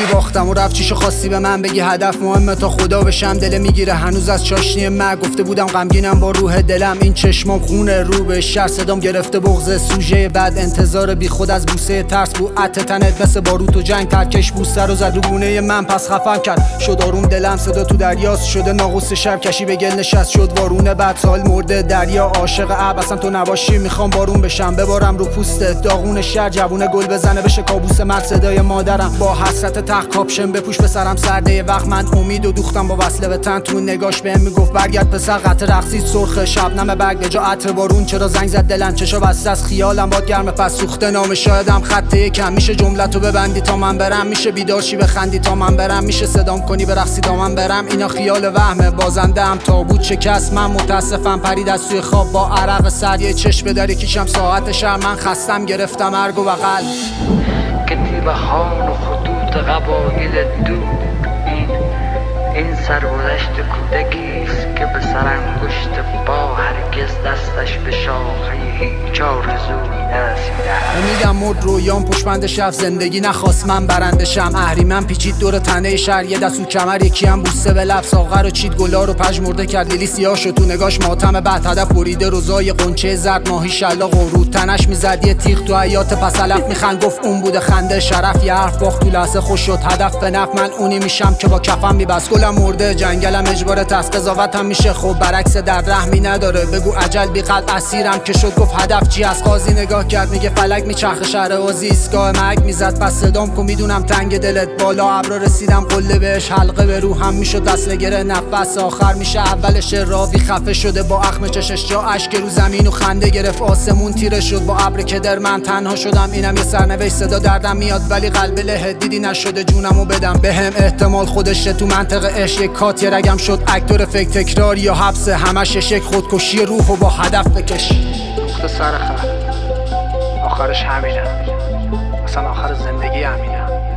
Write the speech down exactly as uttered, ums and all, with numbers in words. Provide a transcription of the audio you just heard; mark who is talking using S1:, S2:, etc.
S1: زندگی باختم و رفت چیشو خواستی به من بگی هدف مهمه تا خدا بشم. دل میگیره هنوز از چاشنی مرگ، گفته بودم غمگینم با روح دلم. این چشمام خونه رو به شهر، صدام گرفته بغض سوژه بعد انتظار بی خود از بوسه ترس بو عطر تنت مثل باروت و جنگ. ترکش بوسه رو زد رو گونه من پس خفم کرد. شد آروم دلم صدا تو دریاست، شده ناقوس شب کشی به گل نشست. شد وارونه بعد سال مرده دریا عاشق اب. اصلا تو نباشی میخوام بارون بشم، ببارم رو پوستت داغون شهر. جوونه گل بزنه بشه کابوس مرد صدای مادرم. با حسرت تخت کاپشن بپوش به سرم سرده وقت. من امید و دوختم با وصله به تن، تو نگاش بهم میگفت برگرد پسر. قطع رقصید سرخ شبنم برگ به جا عطر بارون. چرا زنگ زد دلم چشا بسته از خیالم باد گرم پس سوخته نام. شایدم خط یکم میشه جملتو ببندی تا من برم. میشه بیدارشی بخندی تا من برم. میشه صدام کنی برقصی تا من برم. اینا خیال وهمه بازنده ام تابوت شکست. من متاسفم پرید از توی خواب با عرق سر. یه چشم بداری کیشم ساعت شهر. من خستم گرفتم ارگ و بغل
S2: کتیبه هان و خطوط قبایل دور. این این سرگذشت کودکیست که به سرانگشت با هرگز دستش به شاخه هیچ آرزویی نرسیده.
S1: امیدم مرد رویام پشمند شب. زندگی نخواست من برنده شم. اهریمن پیچید دور تنه شهر. یه دست و کمر یکی هم بوسه به لب. ساغر و چید گلا رو پژمرده کرد. لیلی سیاه شد تو نگاش ماتم بعد. هدف بریده روزای قنچه زرد. ماهی شلاق و رود تنش میزد یه تیغ تو حیات پس علف میخند. گفت اون بوده خنده شرف. یه حرف باخت تو لحظه خوش شد. هدف به نفع من اونی میشم که با کفم میبست. گلم مرده جنگلم اجبار تس. قضاوتم میشه خب برعکس در رحمی نداره. بگو عجل بی قلب اسیرم که شد. گفت هدف چی از قاضی نگاه کرد میگه فلک میچرخه شهر آزی. ایستگاه مرگ میزد پس صدام کن میدونم تنگ دلت بالا. ابرا رسیدم قله بهش حلقه به روحم میشد دست گره. نفس آخر میشه اولش. راوی خفه شده با اخم چشش جا اشک رو زمین و خنده گرفت آسمون تیره شد. با ابر کدر من تنها شدم. اینم یه سرنوشت صدا دردم میاد ولی قلب له دیدی نشده جونمو بدم بهم. احتمال خودشه تو منطقه عشق یک کات یه رگم شد. اکتور فکر تکرار یا حبس همش شک. خودکشی روحو با هدف بکش.
S3: دخت سر خر آخرش همینه، اصلا آخر زندگی همینه.